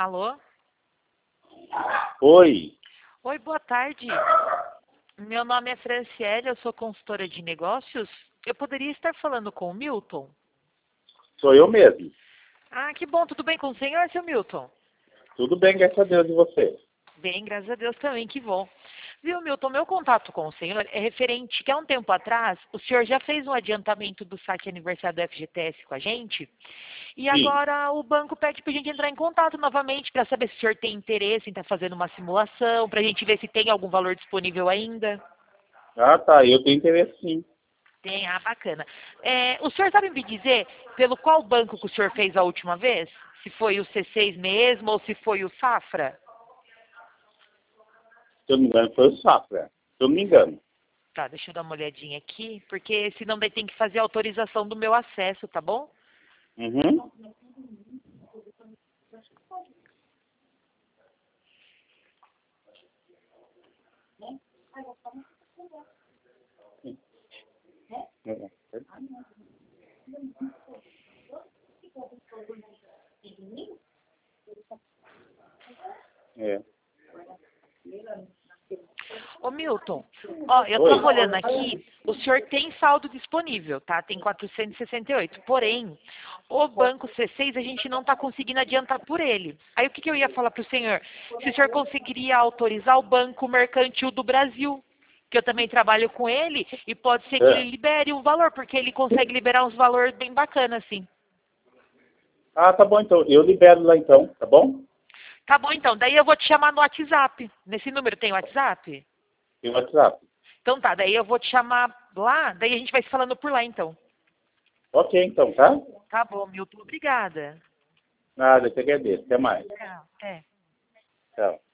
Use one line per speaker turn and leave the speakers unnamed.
Alô?
Oi,
Oi, boa tarde. Meu nome é Franciele, eu sou consultora de negócios. Eu poderia estar falando com o Milton?
sou eu mesmo.
Ah, que bom, tudo bem com o senhor, seu Milton?
Tudo bem, graças a Deus, e você?
Bem, graças a Deus também, que bom. Viu, Milton, meu contato com o senhor é referente que há um tempo atrás o senhor já fez um adiantamento do saque aniversário do FGTS com a gente e
Sim.
agora o banco pede para a gente entrar em contato novamente para saber se o senhor tem interesse em estar fazendo uma simulação, para a gente ver se tem algum valor disponível ainda.
Ah, tá, eu tenho interesse sim.
Tem, ah, bacana. O senhor sabe me dizer pelo qual banco que o senhor fez a última vez? Se foi o C6 mesmo ou se foi o Safra?
Se eu não me engano, foi o Safra. Se eu não me engano.
Tá, deixa eu dar uma olhadinha aqui, porque senão daí tem que fazer a autorização do meu acesso, tá bom?
Uhum. É.
Ô Milton, ó, eu
Oi.
estava olhando aqui, o senhor tem saldo disponível, tá? Tem 468. Porém, o banco C6 a gente não está conseguindo adiantar por ele. Aí o que eu ia falar para o senhor? Se o senhor conseguiria autorizar o Banco Mercantil do Brasil, que eu também trabalho com ele, e pode ser que
É.
ele libere um valor, porque ele consegue liberar uns valores bem bacanas, assim.
Ah, tá bom então. Eu libero lá então, tá bom?
Tá bom, então. Daí eu vou te chamar no WhatsApp. Nesse número tem WhatsApp?
Tem WhatsApp.
Então tá, daí eu vou te chamar lá, daí a gente vai se falando por lá, então.
Ok, então, tá?
Tá bom, Milton. Obrigada.
Nada, eu te agradeço. Até mais.
Tchau. É.
Tchau.